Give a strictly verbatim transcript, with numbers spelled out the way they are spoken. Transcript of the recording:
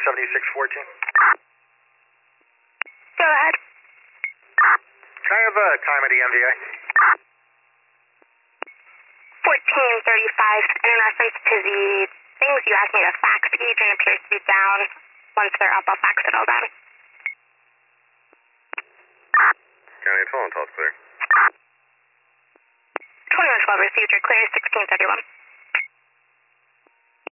seventy-six fourteen. Go ahead. Can I have a time of the M V A? fourteen thirty-five. And in reference to the things you asked me to fax, agent appears to be down. Once they're up, I'll fax it all down. County twelve, twelve clear. twenty-one twelve received, you're clear, sixteen thirty-one.